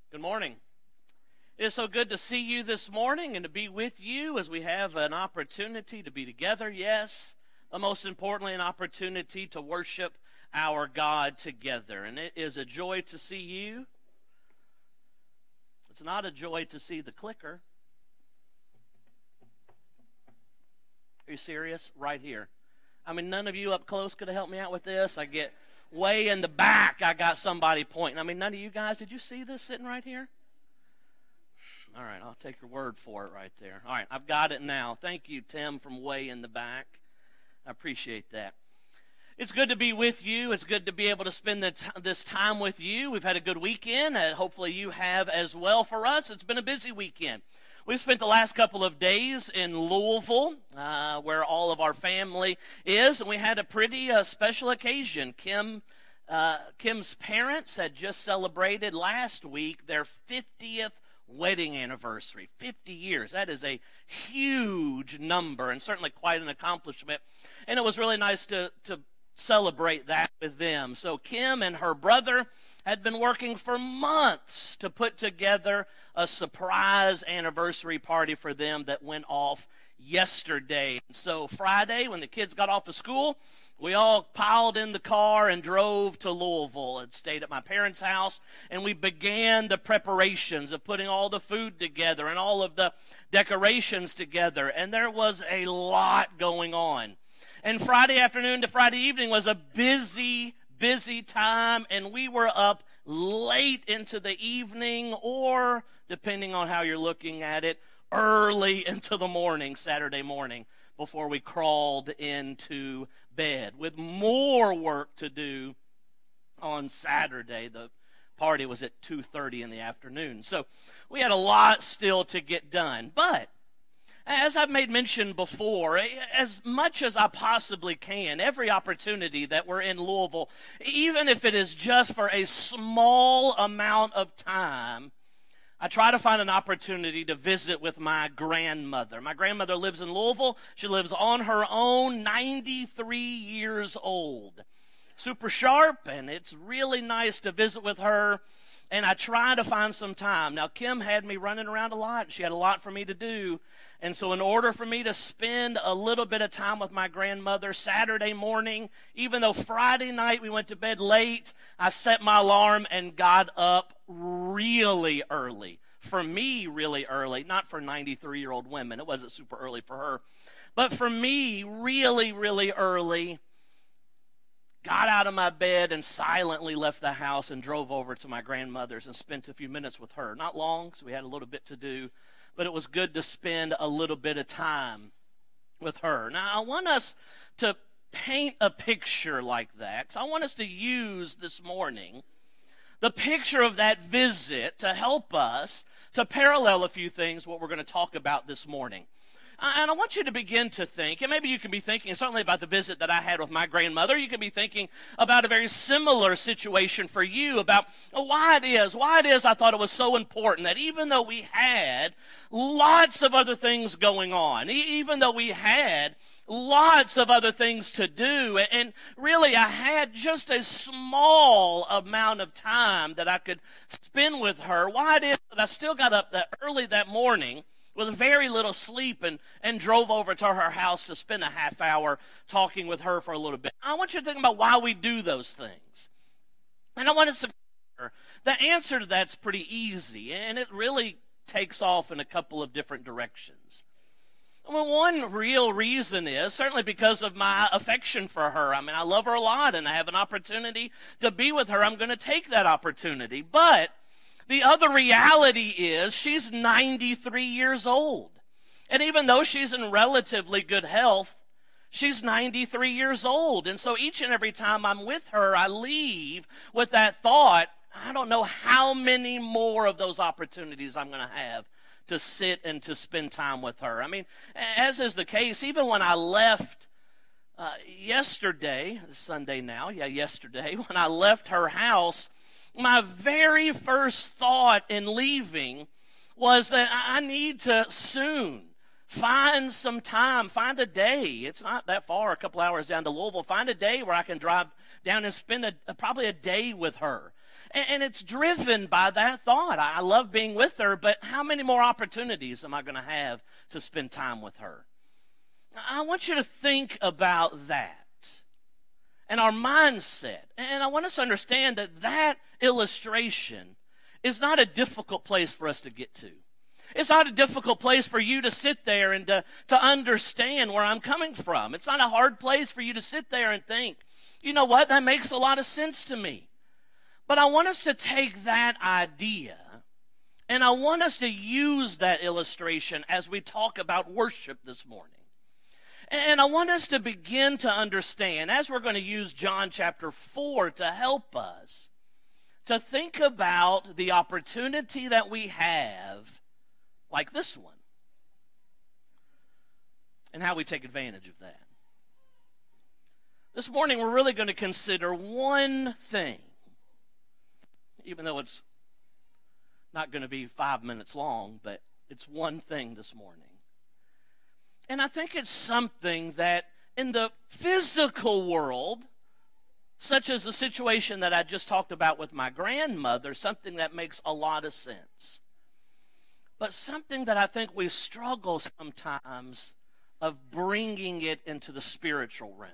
Good morning. It is so good to see you this morning and to be with you as we have an opportunity to be together, yes, but most importantly, an opportunity to worship our God together. And it is a joy to see you. It's not a joy to see the clicker. Are you serious? Right here. I mean, none of you up close could have helped me out with this. I get way in the back, I got somebody pointing. I mean, none of you guys, did you see this sitting right here? All right, I'll take your word for it right there. All right, I've got it now. Thank you, Tim, from way in the back. I appreciate that. It's good to be with you. It's good to be able to spend this time with you. We've had a good weekend. Hopefully you have as well. For us, it's been a busy weekend. We've spent the last couple of days in Louisville, where all of our family is, and we had a pretty special occasion. Kim's parents had just celebrated last week their 50th wedding anniversary. 50 years. That is a huge number and certainly quite an accomplishment. And it was really nice to celebrate that with them. So Kim and her brother had been working for months to put together a surprise anniversary party for them that went off yesterday. So Friday, when the kids got off of school, we all piled in the car and drove to Louisville and stayed at my parents' house, and we began the preparations of putting all the food together and all of the decorations together, and there was a lot going on. And Friday afternoon to Friday evening was a busy time, and we were up late into the evening, or depending on how you're looking at it, early into the morning, Saturday morning, before we crawled into bed with more work to do on Saturday. The party was at 2:30 in the afternoon. So we had a lot still to get done. But as I've made mention before, as much as I possibly can, every opportunity that we're in Louisville, even if it is just for a small amount of time, I try to find an opportunity to visit with my grandmother. My grandmother lives in Louisville. She lives on her own, 93 years old. Super sharp, and it's really nice to visit with her. And I try to find some time. Now, Kim had me running around a lot, and she had a lot for me to do. And so in order for me to spend a little bit of time with my grandmother Saturday morning, even though Friday night we went to bed late, I set my alarm and got up really early. For me, really early. Not for 93-year-old women. It wasn't super early for her. But for me, really, really early. Got out of my bed and silently left the house and drove over to my grandmother's and spent a few minutes with her. Not long, because we had a little bit to do, but it was good to spend a little bit of time with her. Now, I want us to paint a picture like that. So I want us to use this morning the picture of that visit to help us to parallel a few things, what we're going to talk about this morning. And I want you to begin to think, and maybe you can be thinking certainly about the visit that I had with my grandmother. You can be thinking about a very similar situation for you about why it is I thought it was so important that even though we had lots of other things going on, even though we had lots of other things to do, and really I had just a small amount of time that I could spend with her, why it is that I still got up that early that morning with very little sleep and drove over to her house to spend a half hour talking with her for a little bit. I want you to think about why we do those things. And I want us to the answer to that's pretty easy, and it really takes off in a couple of different directions. Well, one real reason is certainly because of my affection for her. I mean, I love her a lot, and I have an opportunity to be with her. I'm going to take that opportunity. But the other reality is she's 93 years old. And even though she's in relatively good health, she's 93 years old. And so each and every time I'm with her, I leave with that thought, I don't know how many more of those opportunities I'm going to have to sit and to spend time with her. I mean, as is the case, even when I left yesterday, Sunday now, yesterday, when I left her house, my very first thought in leaving was that I need to soon find some time, find a day. It's not that far, a couple hours down to Louisville. Find a day where I can drive down and spend probably a day with her. And it's driven by that thought. I love being with her, but how many more opportunities am I going to have to spend time with her? I want you to think about that and our mindset. And I want us to understand that that illustration is not a difficult place for us to get to. It's not a difficult place for you to sit there and to understand where I'm coming from. It's not a hard place for you to sit there and think, you know what, that makes a lot of sense to me. But I want us to take that idea and I want us to use that illustration as we talk about worship this morning. And I want us to begin to understand, as we're going to use John chapter 4 to help us, to think about the opportunity that we have, like this one, and how we take advantage of that. This morning, we're really going to consider one thing, even though it's not going to be 5 minutes long, but it's one thing this morning. And I think it's something that in the physical world, such as the situation that I just talked about with my grandmother, something that makes a lot of sense. But something that I think we struggle sometimes of bringing it into the spiritual realm.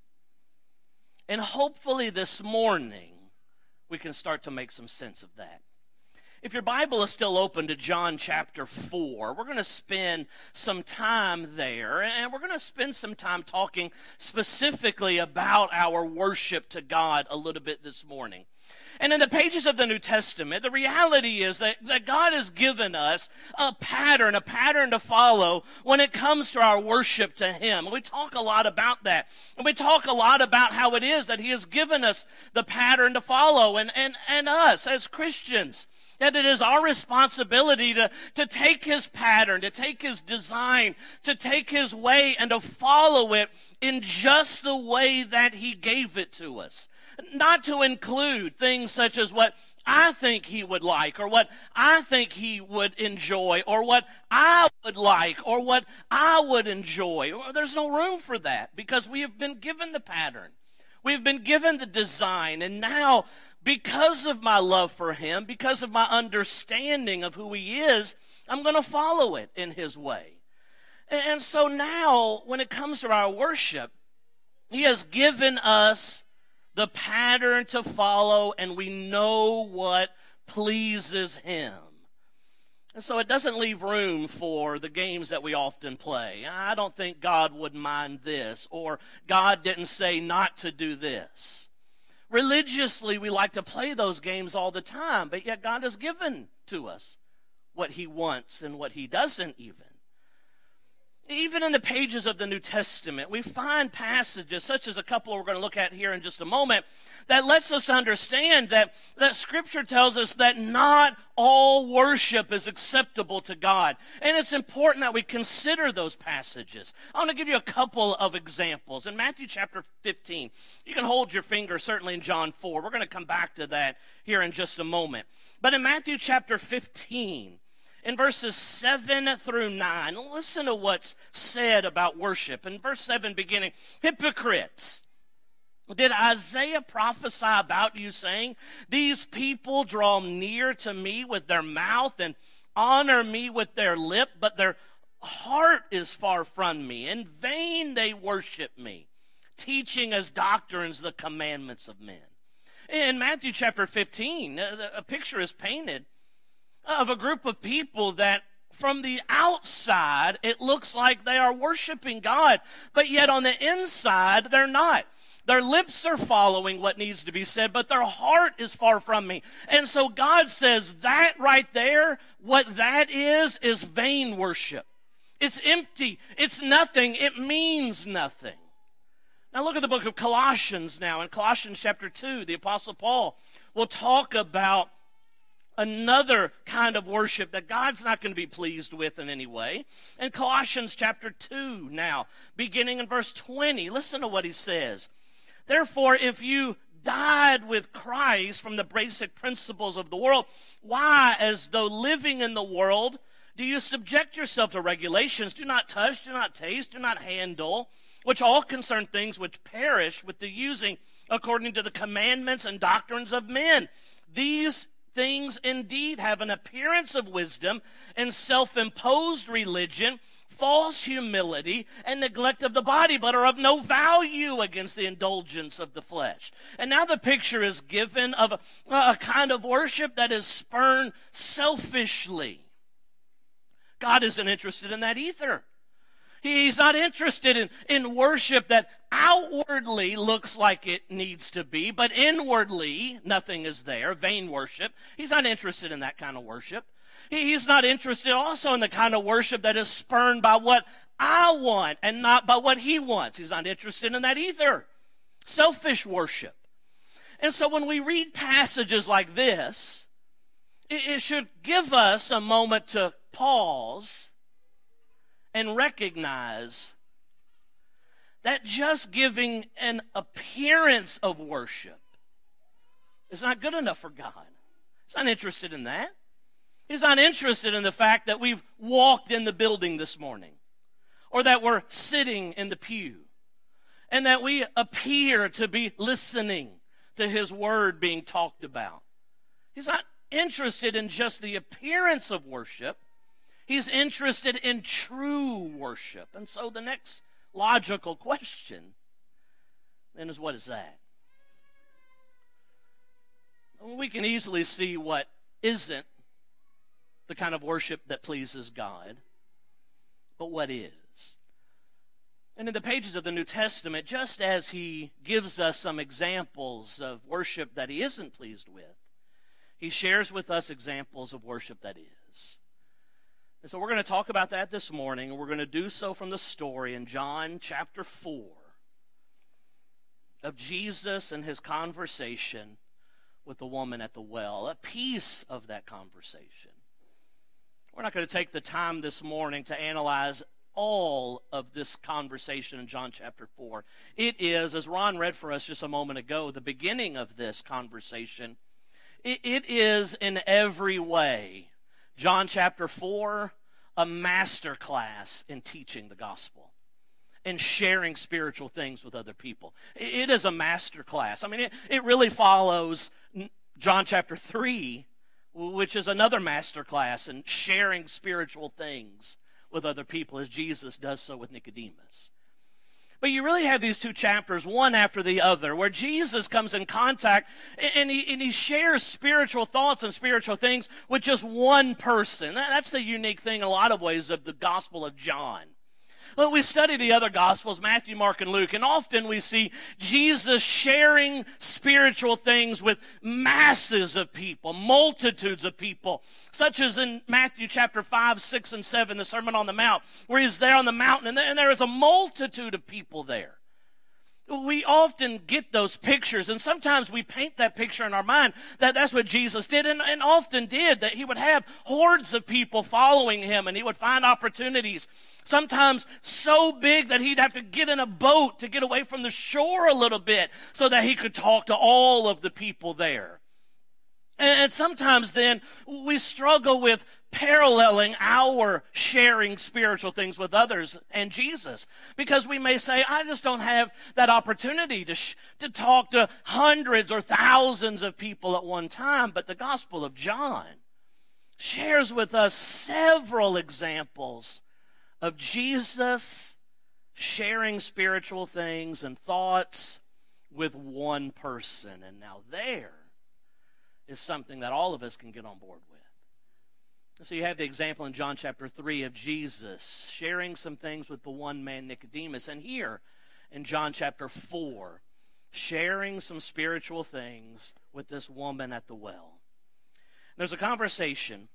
And hopefully this morning, we can start to make some sense of that. If your Bible is still open to John chapter 4, we're going to spend some time there, and we're going to spend some time talking specifically about our worship to God a little bit this morning. And in the pages of the New Testament, the reality is that God has given us a pattern to follow when it comes to our worship to Him. And we talk a lot about that. And we talk a lot about how it is that He has given us the pattern to follow. And us as Christians, that it is our responsibility to take His pattern, to take His design, to take His way and to follow it in just the way that He gave it to us. Not to include things such as what I think He would like, or what I think He would enjoy, or what I would like, or what I would enjoy. There's no room for that because we have been given the pattern. We've been given the design, and now, because of my love for Him, because of my understanding of who He is, I'm going to follow it in His way. And so now, when it comes to our worship, He has given us the pattern to follow, and we know what pleases Him. And so it doesn't leave room for the games that we often play. I don't think God would mind this, or God didn't say not to do this. Religiously, we like to play those games all the time, but yet God has given to us what He wants and what He doesn't even. Even in the pages of the New Testament, we find passages, such as a couple we're going to look at here in just a moment, that lets us understand that Scripture tells us that not all worship is acceptable to God. And it's important that we consider those passages. I want to give you a couple of examples. In Matthew chapter 15, you can hold your finger certainly in John 4. We're going to come back to that here in just a moment. But in Matthew chapter 15, in verses 7 through 9, listen to what's said about worship. In verse 7 beginning, hypocrites, did Isaiah prophesy about you, saying, these people draw near to me with their mouth and honor me with their lip, but their heart is far from me. In vain they worship me, teaching as doctrines the commandments of men. In Matthew chapter 15, a picture is painted of a group of people that from the outside, it looks like they are worshiping God, but yet on the inside, they're not. Their lips are following what needs to be said, but their heart is far from me. And so God says that right there, what that is vain worship. It's empty. It's nothing. It means nothing. Now look at the book of Colossians now. In Colossians chapter 2, the Apostle Paul will talk about another kind of worship that God's not going to be pleased with in any way. In Colossians chapter 2 now, beginning in verse 20, listen to what he says. Therefore, if you died with Christ from the basic principles of the world, why, as though living in the world, do you subject yourself to regulations? Do not touch, do not taste, do not handle, which all concern things which perish with the using according to the commandments and doctrines of men. these things indeed have an appearance of wisdom and self-imposed religion, false humility, and neglect of the body, but are of no value against the indulgence of the flesh. And now the picture is given of a kind of worship that is spurned selfishly. God isn't interested in that either. He's not interested in worship that outwardly looks like it needs to be, but inwardly nothing is there, vain worship. He's not interested in that kind of worship. He's not interested also in the kind of worship that is spurned by what I want and not by what he wants. He's not interested in that either. Selfish worship. And so when we read passages like this, it should give us a moment to pause and recognize that just giving an appearance of worship is not good enough for God. He's not interested in that. He's not interested in the fact that we've walked in the building this morning, or that we're sitting in the pew, and that we appear to be listening to his word being talked about. He's not interested in just the appearance of worship. He's interested in true worship. And so the next logical question then is, what is that? We can easily see what isn't the kind of worship that pleases God, but what is? And in the pages of the New Testament, just as he gives us some examples of worship that he isn't pleased with, he shares with us examples of worship that is. And so we're going to talk about that this morning, and we're going to do so from the story in John chapter 4 of Jesus and his conversation with the woman at the well, a piece of that conversation. We're not going to take the time this morning to analyze all of this conversation in John chapter 4. It is, as Ron read for us just a moment ago, the beginning of this conversation. It is in every way, John chapter 4, a master class in teaching the gospel and sharing spiritual things with other people. It is a master class. I mean, it really follows John chapter 3, which is another master class in sharing spiritual things with other people, as Jesus does so with Nicodemus. But you really have these two chapters, one after the other, where Jesus comes in contact and he shares spiritual thoughts and spiritual things with just one person. That's the unique thing in a lot of ways of the Gospel of John. Well, we study the other Gospels, Matthew, Mark, and Luke, and often we see Jesus sharing spiritual things with masses of people, multitudes of people, such as in Matthew chapter 5, 6, and 7, the Sermon on the Mount, where he's there on the mountain, and there is a multitude of people there. We often get those pictures, and sometimes we paint that picture in our mind that that's what Jesus did, and often did, that he would have hordes of people following him, and he would find opportunities, sometimes so big that he'd have to get in a boat to get away from the shore a little bit so that he could talk to all of the people there. And sometimes then we struggle with paralleling our sharing spiritual things with others and Jesus, because we may say, I just don't have that opportunity to talk to hundreds or thousands of people at one time. But the Gospel of John shares with us several examples of Jesus sharing spiritual things and thoughts with one person. And now there is something that all of us can get on board with. So you have the example in John chapter 3 of Jesus sharing some things with the one man Nicodemus, and here in John chapter 4, sharing some spiritual things with this woman at the well. There's a conversation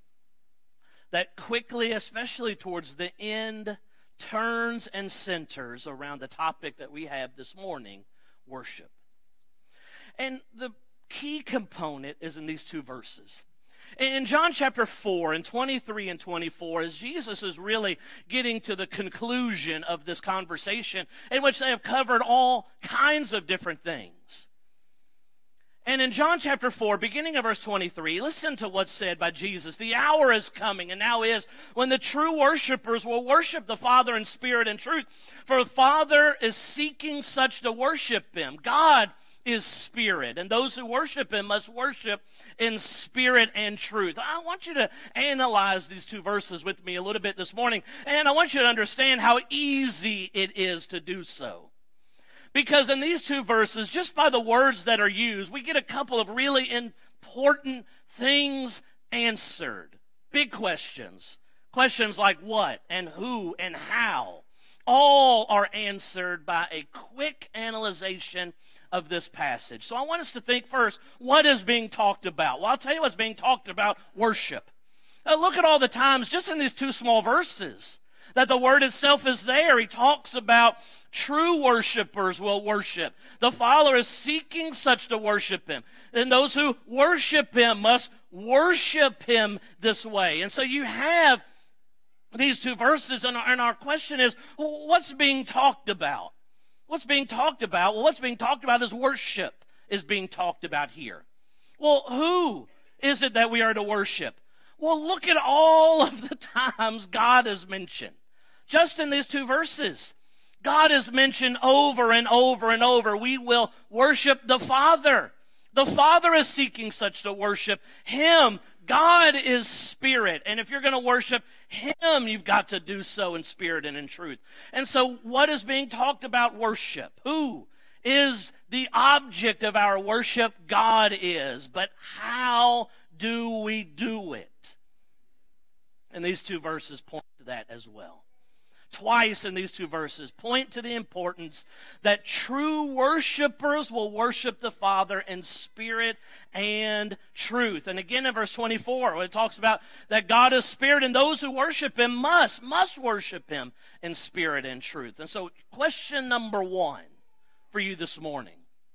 that quickly, especially towards the end, turns and centers around the topic that we have this morning, worship. And the key component is in these two verses. In John chapter 4, in 23 and 24, as Jesus is really getting to the conclusion of this conversation, in which they have covered all kinds of different things. And in John chapter 4, beginning of verse 23, listen to what's said by Jesus. The hour is coming, and now is, when the true worshipers will worship the Father in spirit and truth. For the Father is seeking such to worship him. God is spirit, and those who worship him must worship in spirit and truth. I want you to analyze these two verses with me a little bit this morning, and I want you to understand how easy it is to do so. Because in these two verses, just by the words that are used, we get a couple of really important things answered. Big questions. Questions like what and who and how. All are answered by a quick analyzation of this passage. So I want us to think first, what is being talked about? Well, I'll tell you what's being talked about: worship. Look at all the times, just in these two small verses, that the word itself is there. He talks about true worshipers will worship. The Father is seeking such to worship him. And those who worship him must worship him this way. And so you have these two verses, and our question is, what's being talked about? What's being talked about? Well, what's being talked about is worship is being talked about here. Well, who is it that we are to worship? Well, look at all of the times God is mentioned. Just in these two verses, God is mentioned over and over and over. We will worship the Father. The Father is seeking such to worship him. God is spirit, and if you're going to worship him, you've got to do so in spirit and in truth. And so what is being talked about? Worship. Who is the object of our worship? God is. But how do we do it? And these two verses point to that as well. Twice in these two verses point to the importance that true worshipers will worship the Father in spirit and truth. And again in verse 24, when it talks about that God is spirit, and those who worship him must worship him in spirit and truth. And so question number one for you this morning.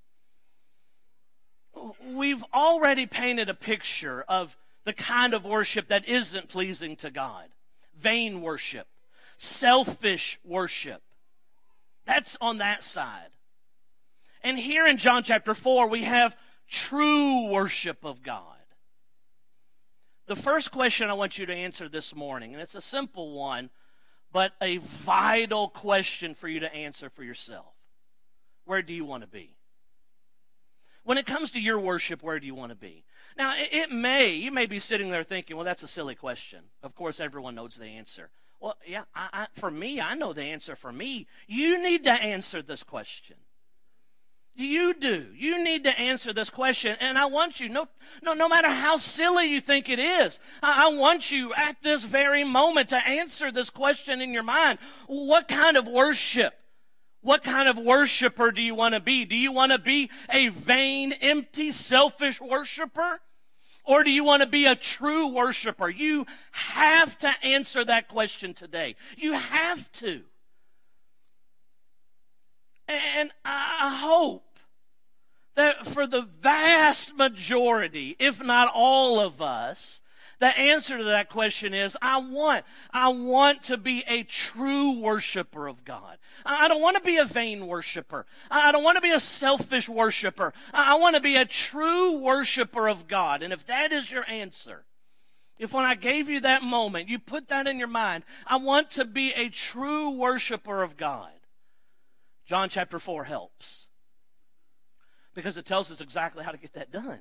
We've already painted a picture of the kind of worship that isn't pleasing to God. Vain worship. Selfish worship. That's on that side. And here in John chapter 4, we have true worship of God. The first question I want you to answer this morning, and it's a simple one, but a vital question for you to answer for yourself. Where do you want to be? When it comes to your worship, where do you want to be? Now, you may be sitting there thinking, well, that's a silly question. Of course, everyone knows the answer. Well, yeah, for me, I know the answer for me. You need to answer this question. You do. You need to answer this question. And I want you, no matter how silly you think it is, I want you at this very moment to answer this question in your mind. What kind of worship? What kind of worshiper do you want to be? Do you want to be a vain, empty, selfish worshiper? Or do you want to be a true worshiper? You have to answer that question today. You have to. And I hope that for the vast majority, if not all of us, the answer to that question is, I want to be a true worshiper of God. I don't want to be a vain worshiper. I don't want to be a selfish worshiper. I want to be a true worshiper of God. And if that is your answer, if when I gave you that moment, you put that in your mind, I want to be a true worshiper of God, John chapter 4 helps. Because it tells us exactly how to get that done.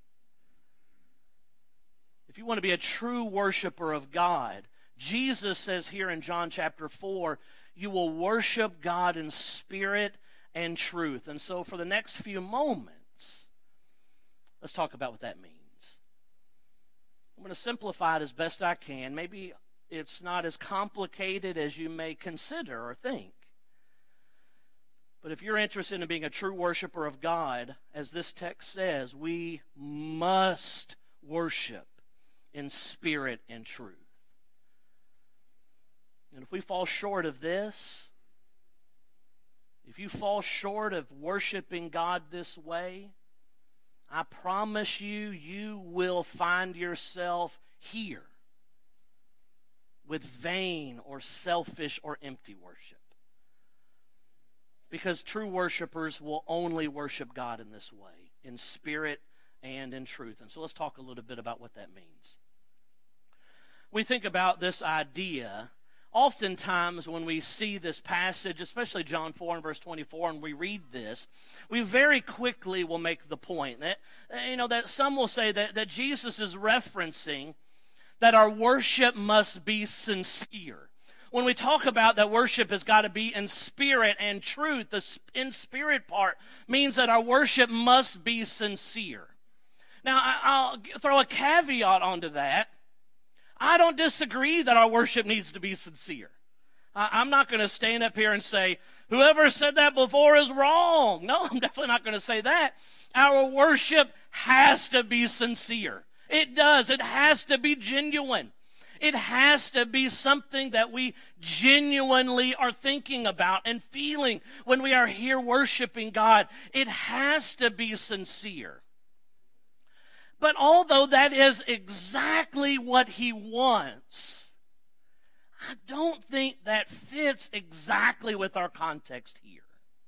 If you want to be a true worshiper of God, Jesus says here in John chapter 4, you will worship God in spirit and truth. And so for the next few moments, let's talk about what that means. I'm going to simplify it as best I can. Maybe it's not as complicated as you may consider or think. But if you're interested in being a true worshiper of God, as this text says, we must worship in spirit and truth. And if we fall short of this, if you fall short of worshiping God this way, I promise you, you will find yourself here with vain or selfish or empty worship. Because true worshipers will only worship God in this way, in spirit and in truth. And so let's talk a little bit about what that means. We think about this idea oftentimes when we see this passage, especially John 4 and verse 24, and we read this, we very quickly will make the point that, that some will say that Jesus is referencing that our worship must be sincere. When we talk about that worship has got to be in spirit and truth, the in spirit part means that our worship must be sincere. Now, I'll throw a caveat onto that. I don't disagree that our worship needs to be sincere. I'm not going to stand up here and say, whoever said that before is wrong. No, I'm definitely not going to say that. Our worship has to be sincere. It does. It has to be genuine. It has to be something that we genuinely are thinking about and feeling when we are here worshiping God. It has to be sincere. But although that is exactly what he wants, I don't think that fits exactly with our context here.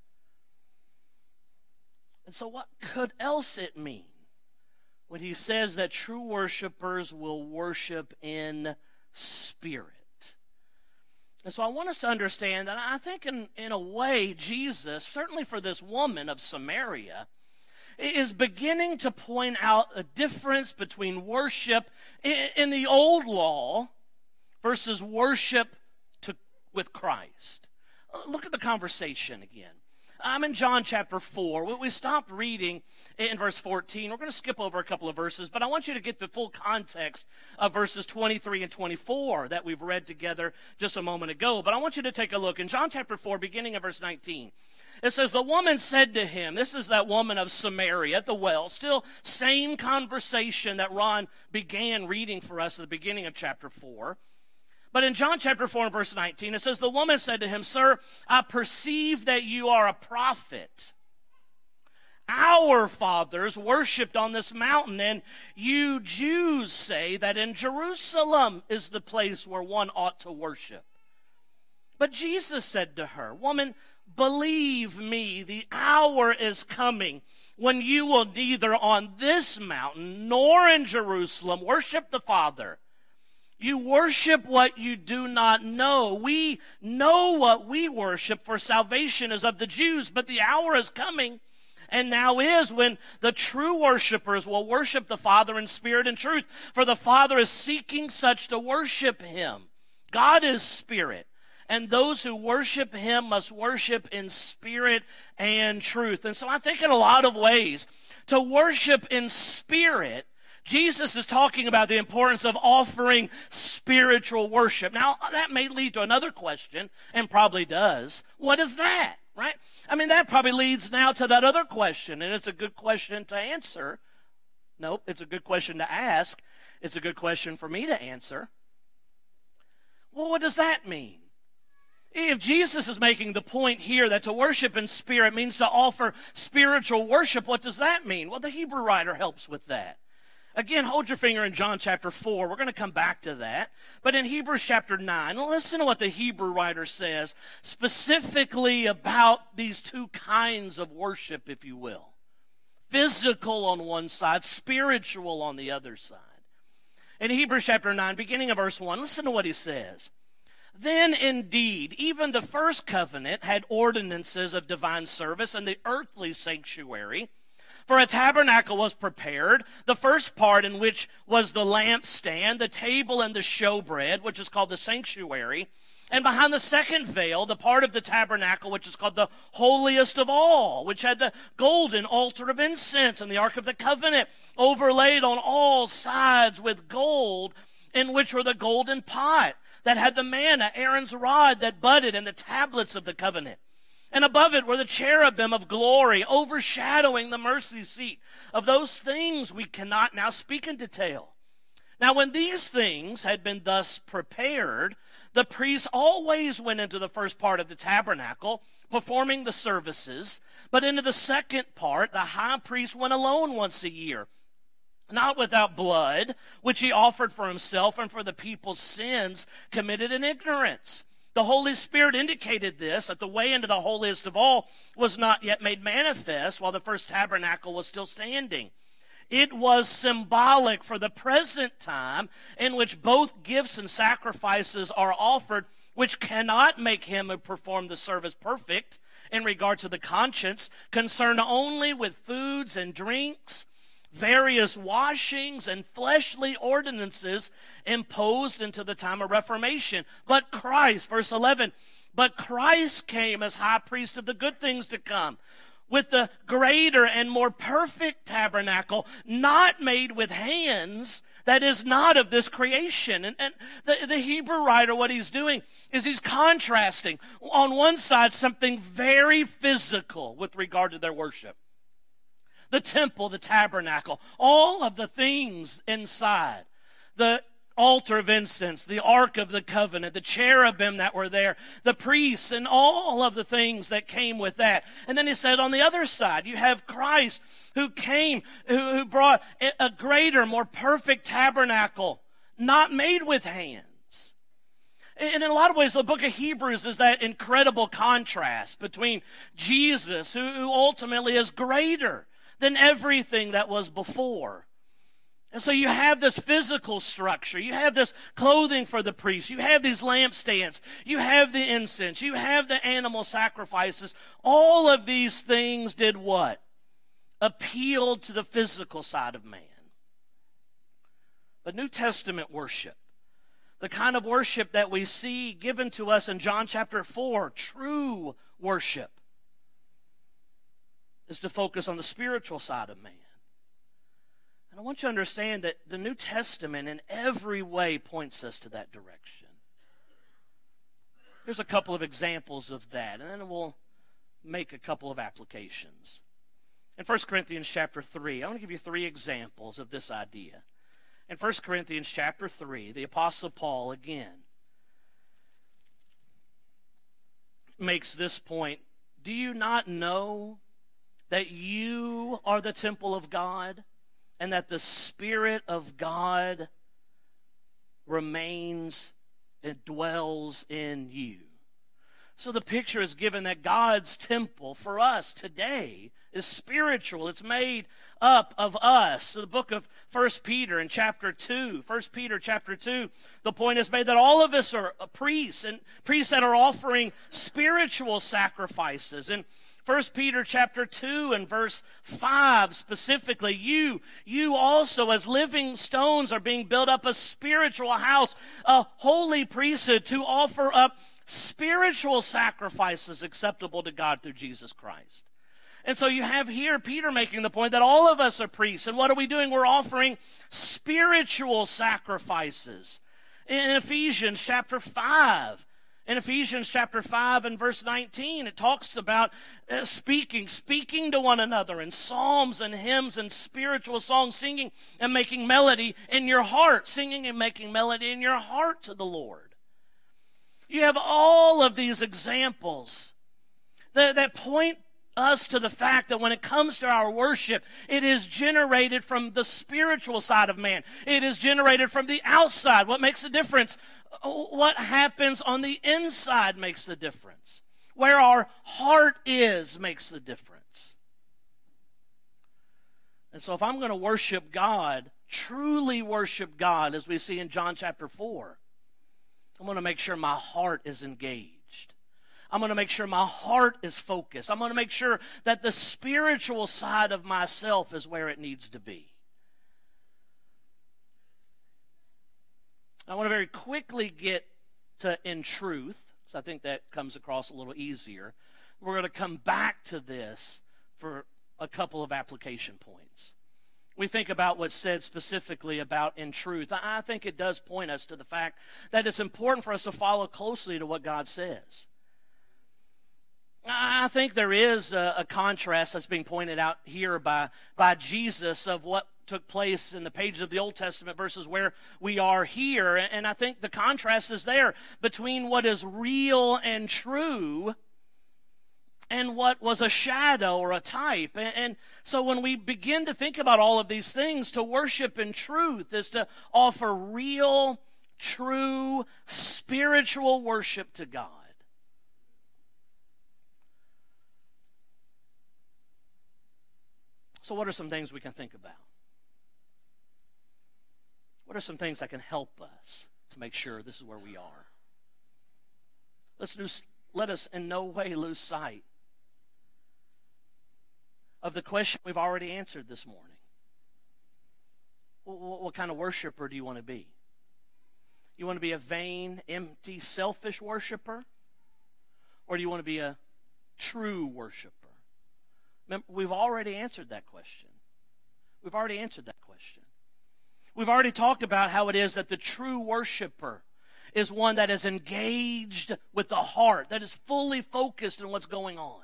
And so what could else it mean when he says that true worshipers will worship in spirit? And so I want us to understand that I think in a way Jesus, certainly for this woman of Samaria, is beginning to point out a difference between worship in the old law versus worship with Christ. Look at the conversation again. I'm in John chapter 4. We stopped reading in verse 14. We're going to skip over a couple of verses, but I want you to get the full context of verses 23 and 24 that we've read together just a moment ago. But I want you to take a look. In John chapter 4, beginning of verse 19, it says, the woman said to him, this is that woman of Samaria at the well, still same conversation that Ron began reading for us at the beginning of chapter 4. But in John chapter 4 and verse 19, it says, the woman said to him, Sir, I perceive that you are a prophet. Our fathers worshipped on this mountain, and you Jews say that in Jerusalem is the place where one ought to worship. But Jesus said to her, Woman, believe me, the hour is coming when you will neither on this mountain nor in Jerusalem worship the Father. You worship what you do not know. We know what we worship, for salvation is of the Jews, but the hour is coming, and now is, when the true worshipers will worship the Father in spirit and truth, for the Father is seeking such to worship him. God is spirit, and those who worship him must worship in spirit and truth. And so I think in a lot of ways, to worship in spirit, Jesus is talking about the importance of offering spiritual worship. Now, that may lead to another question, and probably does. What is that, right? I mean, that probably leads now to that other question, and it's a good question to answer. Nope, it's a good question to ask. It's a good question for me to answer. Well, what does that mean? If Jesus is making the point here that to worship in spirit means to offer spiritual worship, what does that mean? Well, the Hebrew writer helps with that. Again, hold your finger in John chapter 4. We're going to come back to that. But in Hebrews chapter 9, listen to what the Hebrew writer says specifically about these two kinds of worship, if you will. Physical on one side, spiritual on the other side. In Hebrews chapter 9, beginning of verse 1, listen to what he says. Then indeed, even the first covenant had ordinances of divine service in the earthly sanctuary. For a tabernacle was prepared, the first part in which was the lampstand, the table, and the showbread, which is called the sanctuary. And behind the second veil, the part of the tabernacle, which is called the holiest of all, which had the golden altar of incense and the ark of the covenant, overlaid on all sides with gold, in which were the golden pot that had the manna, Aaron's rod that budded, and the tablets of the covenant. And above it were the cherubim of glory, overshadowing the mercy seat. Of those things we cannot now speak in detail. Now when these things had been thus prepared, the priests always went into the first part of the tabernacle, performing the services. But into the second part, the high priest went alone once a year, not without blood, which he offered for himself and for the people's sins committed in ignorance. The Holy Spirit indicated this, that the way into the holiest of all was not yet made manifest while the first tabernacle was still standing. It was symbolic for the present time in which both gifts and sacrifices are offered which cannot make him who performed the service perfect in regard to the conscience, concerned only with foods and drinks, various washings and fleshly ordinances imposed into the time of Reformation. But Christ, verse 11, but Christ came as high priest of the good things to come, with the greater and more perfect tabernacle, not made with hands, that is not of this creation. And the Hebrew writer, what he's doing is he's contrasting, on one side, something very physical with regard to their worship. The temple, the tabernacle, all of the things inside. The altar of incense, the Ark of the Covenant, the cherubim that were there, the priests, and all of the things that came with that. And then he said on the other side, you have Christ who came, who brought a greater, more perfect tabernacle, not made with hands. And in a lot of ways, the book of Hebrews is that incredible contrast between Jesus, who ultimately is greater than everything that was before. And so you have this physical structure. You have this clothing for the priests. You have these lampstands. You have the incense. You have the animal sacrifices. All of these things did what? Appealed to the physical side of man. But New Testament worship, the kind of worship that we see given to us in John chapter 4, true worship, is to focus on the spiritual side of man. And I want you to understand that the New Testament in every way points us to that direction. Here's a couple of examples of that, and then we'll make a couple of applications. In 1 Corinthians chapter 3, I want to give you 3 examples of this idea. In 1 Corinthians chapter 3, the Apostle Paul again makes this point. Do you not know that you are the temple of God, and that the Spirit of God remains and dwells in you? So the picture is given that God's temple for us today is spiritual. It's made up of us. So the book of 1 Peter in chapter 2, 1 Peter chapter 2, the point is made that all of us are priests, and priests that are offering spiritual sacrifices. And 1 Peter chapter 2 and verse 5 specifically, you also as living stones are being built up a spiritual house, a holy priesthood to offer up spiritual sacrifices acceptable to God through Jesus Christ. And so you have here Peter making the point that all of us are priests. And what are we doing? We're offering spiritual sacrifices. In Ephesians chapter 5, in Ephesians chapter 5 and verse 19, it talks about speaking to one another in psalms and hymns and spiritual songs, singing and making melody in your heart, singing and making melody in your heart to the Lord. You have all of these examples that point us to the fact that when it comes to our worship, it is generated from the spiritual side of man. It is generated from the outside. What makes the difference? What happens on the inside makes the difference. Where our heart is makes the difference. And so if I'm going to worship God, truly worship God, as we see in John chapter 4, I'm going to make sure my heart is engaged. I'm going to make sure my heart is focused. I'm going to make sure that the spiritual side of myself is where it needs to be. I want to very quickly get to in truth, because I think that comes across a little easier. We're going to come back to this for a couple of application points. We think about what's said specifically about in truth. I think it does point us to the fact that it's important for us to follow closely to what God says. I think there is a contrast that's being pointed out here by Jesus of what took place in the pages of the Old Testament versus where we are here. And I think the contrast is there between what is real and true and what was a shadow or a type. And so when we begin to think about all of these things, to worship in truth is to offer real, true, spiritual worship to God. So what are some things we can think about? What are some things that can help us to make sure this is where we are? let us in no way lose sight of the question we've already answered this morning. What kind of worshiper do you want to be? You want to be a vain, empty, selfish worshiper? Or do you want to be a true worshiper? Remember, we've already answered that question. We've already answered that question. We've already talked about how it is that the true worshiper is one that is engaged with the heart, that is fully focused on what's going on.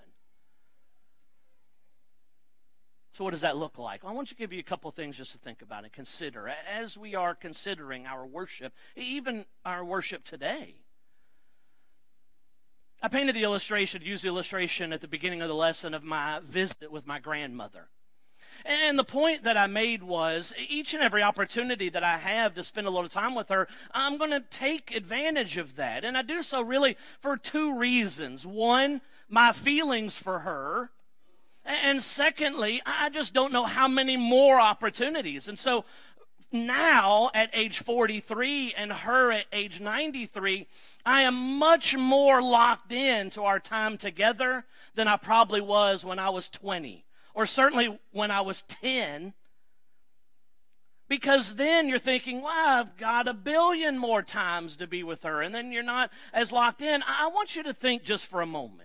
So what does that look like? Well, I want to give you a couple things just to think about and consider as we are considering our worship, even our worship today. I painted the illustration, used the illustration at the beginning of the lesson of my visit with my grandmother. And the point that I made was, each and every opportunity that I have to spend a lot of time with her, I'm going to take advantage of that. And I do so really for two reasons. One, my feelings for her. And secondly, I just don't know how many more opportunities. And so now at age 43 and her at age 93, I am much more locked in to our time together than I probably was when I was 20. Or certainly when I was 10. Because then you're thinking, well, I've got a billion more times to be with her. And then you're not as locked in. I want you to think just for a moment.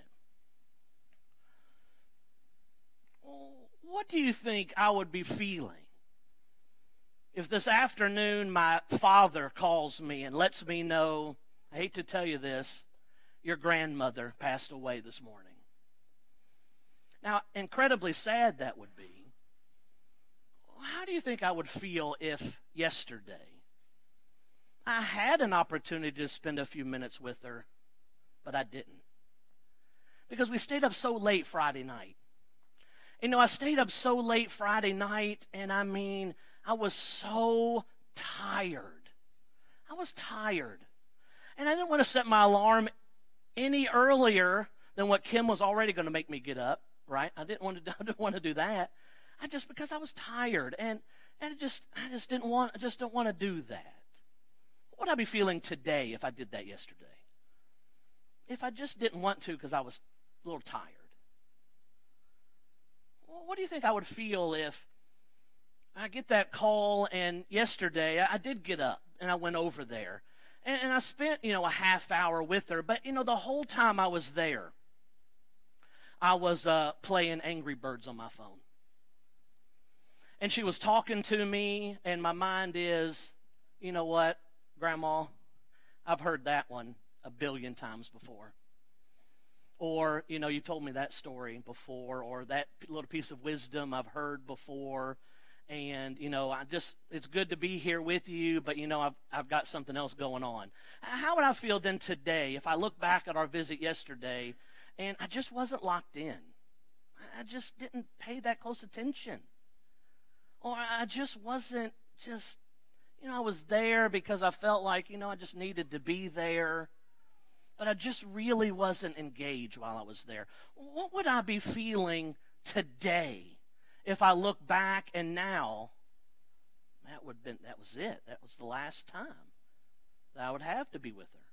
What do you think I would be feeling if this afternoon my father calls me and lets me know, I hate to tell you this, your grandmother passed away this morning? Now, incredibly sad that would be. How do you think I would feel if yesterday I had an opportunity to spend a few minutes with her, but I didn't? Because we stayed up so late Friday night. You know, I stayed up so late Friday night, and I mean, I was so tired. I was tired. And I didn't want to set my alarm any earlier than what Kim was already going to make me get up, right? I didn't want to do that. Because I was tired, and I just don't want to do that. What would I be feeling today if I did that yesterday? If I just didn't want to because I was a little tired. What do you think I would feel if I get that call and yesterday I did get up and I went over there and I spent, a half hour with her, but, the whole time I was there, I was playing Angry Birds on my phone. And she was talking to me, and my mind is, you know what, Grandma, I've heard that one a billion times before. Or, you told me that story before, or that little piece of wisdom I've heard before. And, it's good to be here with you, but, I've got something else going on. How would I feel then today if I look back at our visit yesterday and I just wasn't locked in? I just didn't pay that close attention. Or I just wasn't I was there because I felt like, I just needed to be there. But I just really wasn't engaged while I was there. What would I be feeling today if I look back and now that was it. That was the last time that I would have to be with her.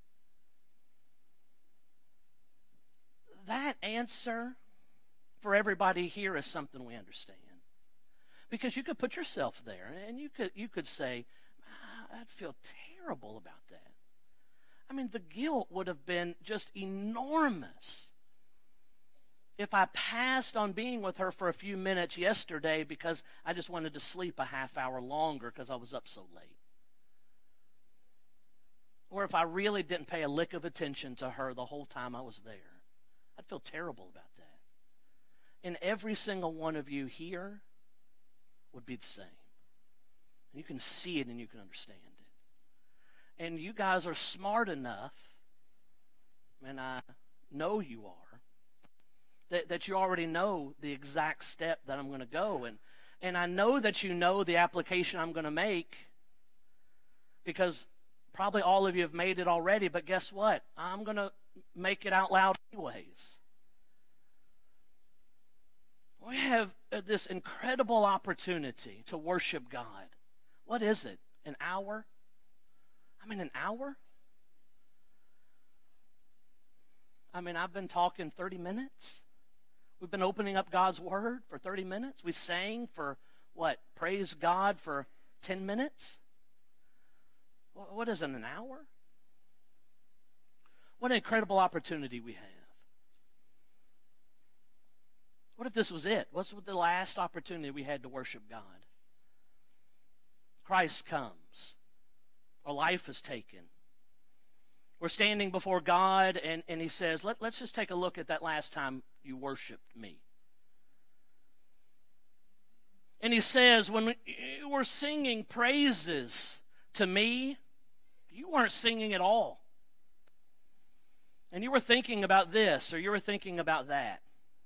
That answer for everybody here is something we understand. Because you could put yourself there and you could say, I'd feel terrible about that. I mean, the guilt would have been just enormous if I passed on being with her for a few minutes yesterday because I just wanted to sleep a half hour longer because I was up so late. Or if I really didn't pay a lick of attention to her the whole time I was there. I'd feel terrible about that. And every single one of you here would be the same. And you can see it and you can understand it. And you guys are smart enough, and I know you are, that you already know the exact step that I'm going to go. And I know that you know the application I'm going to make because probably all of you have made it already, but guess what? I'm going to make it out loud anyways. We have this incredible opportunity to worship God. What is it? An hour? An hour? I mean, I've been talking 30 minutes. We've been opening up God's Word for 30 minutes. We sang for, praise God for 10 minutes? What is it, an hour? What an incredible opportunity we have. What if this was it? What's the last opportunity we had to worship God? Christ comes. Our life is taken. We're standing before God, and He says, let's just take a look at that last time you worshiped me. And He says, when you were singing praises to me, you weren't singing at all. And you were thinking about this, or you were thinking about that.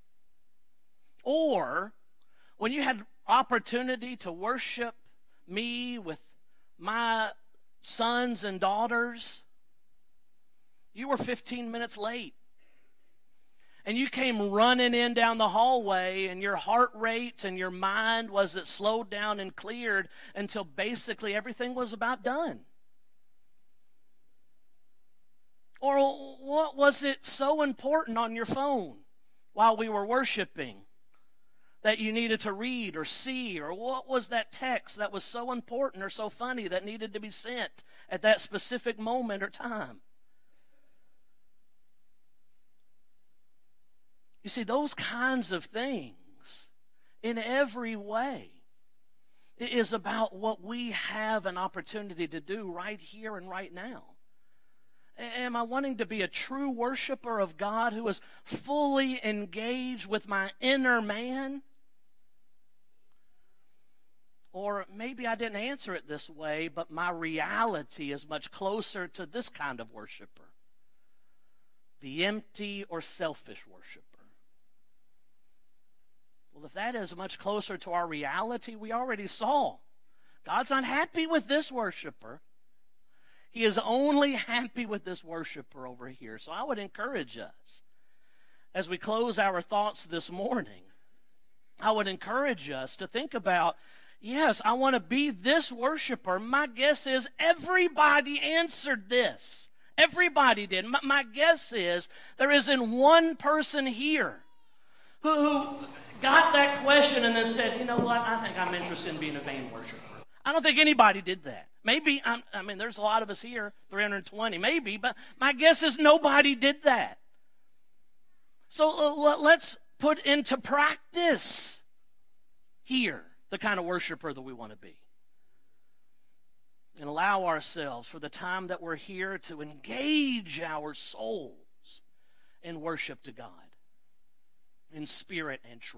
Or, when you had opportunity to worship me with my sons and daughters, you were 15 minutes late. And you came running in down the hallway, and your heart rate and your mind wasn't slowed down and cleared until basically everything was about done. Or what was it so important on your phone while we were worshiping that you needed to read or see? Or what was that text that was so important or so funny that needed to be sent at that specific moment or time? You see, those kinds of things, in every way, it is about what we have an opportunity to do right here and right now. Am I wanting to be a true worshiper of God who is fully engaged with my inner man? Or maybe I didn't answer it this way, but my reality is much closer to this kind of worshiper, the empty or selfish worshiper. Well, if that is much closer to our reality, we already saw God's not happy with this worshiper. He is only happy with this worshiper over here. So I would encourage us, as we close our thoughts this morning, I would encourage us to think about, yes, I want to be this worshiper. My guess is everybody answered this. Everybody did. My guess is there isn't one person here who got that question and then said, you know what, I think I'm interested in being a vain worshiper. I don't think anybody did that. Maybe, there's a lot of us here, 320, maybe, but my guess is nobody did that. So let's put into practice here the kind of worshiper that we want to be. And allow ourselves, for the time that we're here, to engage our souls in worship to God, in spirit and truth.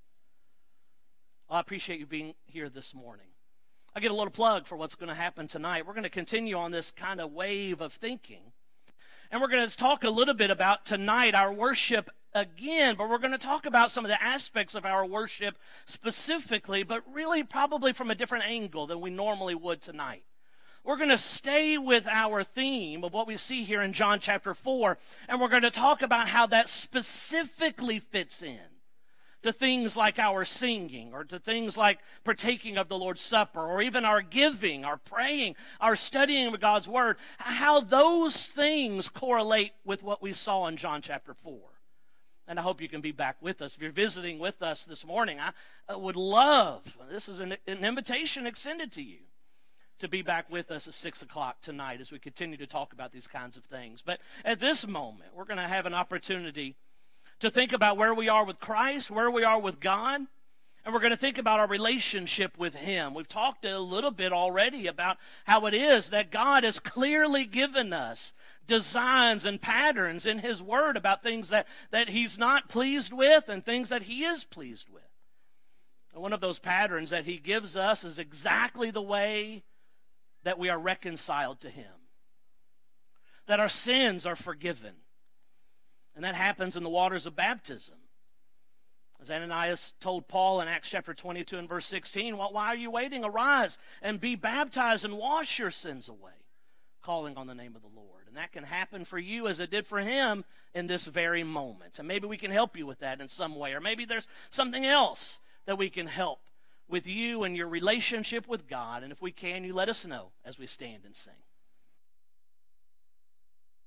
Well, I appreciate you being here this morning. I get a little plug for what's going to happen tonight. We're going to continue on this kind of wave of thinking. And we're going to talk a little bit about tonight our worship again, but we're going to talk about some of the aspects of our worship specifically, but really probably from a different angle than we normally would tonight. We're going to stay with our theme of what we see here in John chapter 4, and we're going to talk about how that specifically fits in to things like our singing, or to things like partaking of the Lord's Supper, or even our giving, our praying, our studying of God's Word, how those things correlate with what we saw in John chapter 4. And I hope you can be back with us. If you're visiting with us this morning, I would love, this is an invitation extended to you, to be back with us at 6 o'clock tonight as we continue to talk about these kinds of things. But at this moment, we're going to have an opportunity to think about where we are with Christ, where we are with God, and we're going to think about our relationship with Him. We've talked a little bit already about how it is that God has clearly given us designs and patterns in His Word about things that He's not pleased with and things that He is pleased with. And one of those patterns that He gives us is exactly the way that we are reconciled to Him, that our sins are forgiven. And that happens in the waters of baptism. As Ananias told Paul in Acts chapter 22 and verse 16, well, why are you waiting? Arise and be baptized and wash your sins away, calling on the name of the Lord. And that can happen for you as it did for him in this very moment. And maybe we can help you with that in some way. Or maybe there's something else that we can help with you and your relationship with God. And if we can, you let us know as we stand and sing.